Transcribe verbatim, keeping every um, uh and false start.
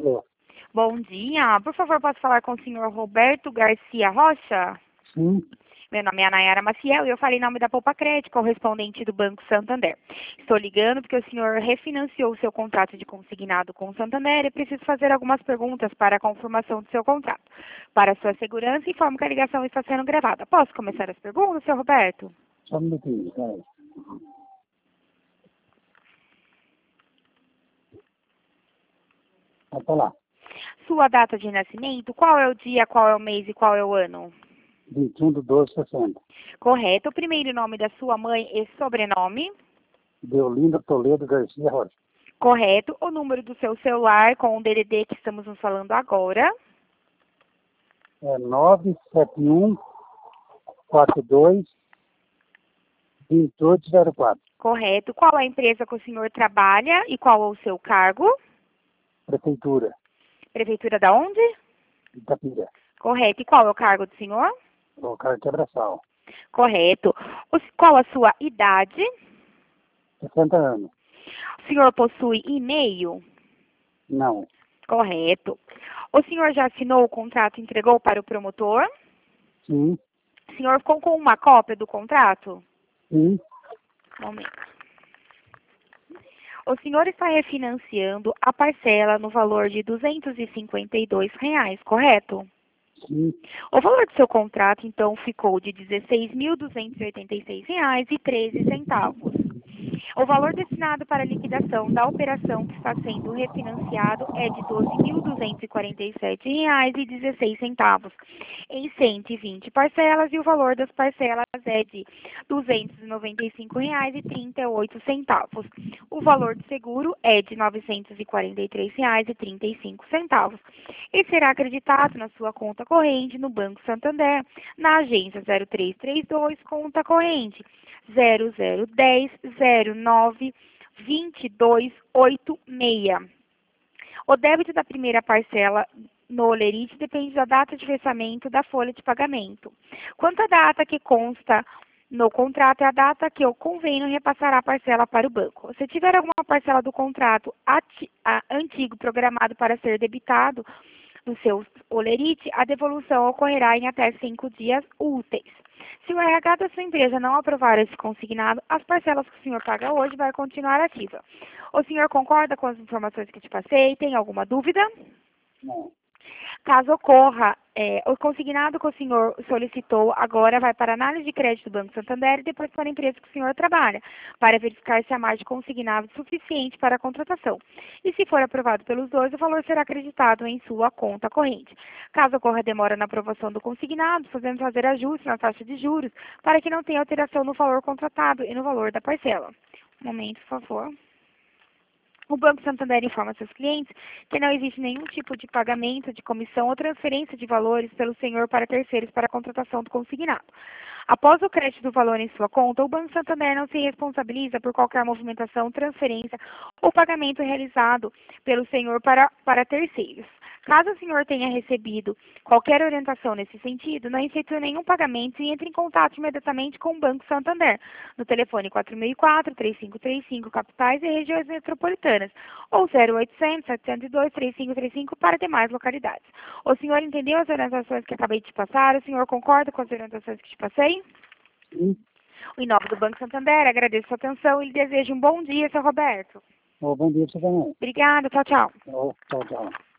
Alô? Bom dia. Por favor, posso falar com o senhor Roberto Garcia Rocha? Sim. Meu nome é Nayara Maciel e eu falei em nome da Poupa Crédito, correspondente do Banco Santander. Estou ligando porque o senhor refinanciou o seu contrato de consignado com o Santander e preciso fazer algumas perguntas para a confirmação do seu contrato. Para sua segurança, informo que a ligação está sendo gravada. Posso começar as perguntas, senhor Roberto? Só um minutinho, peraí. Vai falar. Sua data de nascimento, qual é o dia, qual é o mês e qual é o ano? vinte e um de doze de sessenta. Correto. O primeiro nome da sua mãe e sobrenome? Deolinda Toledo Garcia Rocha. Correto. O número do seu celular com o D D D que estamos nos falando agora? É nove sete um quatro dois dois oito zero quatro. Correto. Qual a empresa que o senhor trabalha e qual é o seu cargo? Prefeitura. Prefeitura da onde? Itapira. Correto. E qual é o cargo do senhor? O cara quebra-sal. Correto. O, qual a sua idade? sessenta anos. O senhor possui e-mail? Não. Correto. O senhor já assinou o contrato e entregou para o promotor? Sim. O senhor ficou com uma cópia do contrato? Sim. Momento. O senhor está refinanciando a parcela no valor de duzentos e cinquenta e dois reais, correto? Sim. O valor do seu contrato, então, ficou de dezesseis mil duzentos e oitenta e seis reais e treze centavos. O valor destinado para a liquidação da operação que está sendo refinanciado é de doze mil duzentos e quarenta e sete reais e dezesseis centavos em cento e vinte parcelas e o valor das parcelas é de duzentos e noventa e cinco reais e trinta e oito centavos. O valor do seguro é de novecentos e quarenta e três reais e trinta e cinco centavos e será acreditado na sua conta corrente no Banco Santander, na agência zero três três dois, conta corrente zero zero dez zero nove vinte e dois oitenta e seis. O débito da primeira parcela no Olerite depende da data de vencimento da folha de pagamento. Quanto à data que consta no contrato, é a data que o convênio repassará a parcela para o banco. Se tiver alguma parcela do contrato ati- a, antigo programado para ser debitado no seu Olerite, a devolução ocorrerá em até cinco dias úteis. Se o R H da sua empresa não aprovar esse consignado, as parcelas que o senhor paga hoje vai continuar ativa. O senhor concorda com as informações que te passei? Tem alguma dúvida? Não. Caso ocorra, é, o consignado que o senhor solicitou agora vai para a análise de crédito do Banco Santander e depois para a empresa que o senhor trabalha, para verificar se há margem consignado suficiente para a contratação. E se for aprovado pelos dois, o valor será acreditado em sua conta corrente. Caso ocorra demora na aprovação do consignado, podemos fazer ajustes na taxa de juros para que não tenha alteração no valor contratado e no valor da parcela. Um momento, por favor. O Banco Santander informa seus clientes que não existe nenhum tipo de pagamento de comissão ou transferência de valores pelo senhor para terceiros para a contratação do consignado. Após o crédito do valor em sua conta, o Banco Santander não se responsabiliza por qualquer movimentação, transferência ou pagamento realizado pelo senhor para, para terceiros. Caso o senhor tenha recebido qualquer orientação nesse sentido, não efetue nenhum pagamento e entre em contato imediatamente com o Banco Santander, no telefone quatro mil e quatro, três cinco três cinco, capitais e regiões metropolitanas, ou zero oitocentos, setecentos e dois, trinta e cinco trinta e cinco para demais localidades. O senhor entendeu as orientações que acabei de te passar? O senhor concorda com as orientações que te passei? Sim. Em nome do Banco Santander, agradeço a sua atenção e lhe desejo um bom dia, seu Roberto. Ô, bom dia pra você também. Obrigada, tchau, tchau. Ô, tchau, tchau.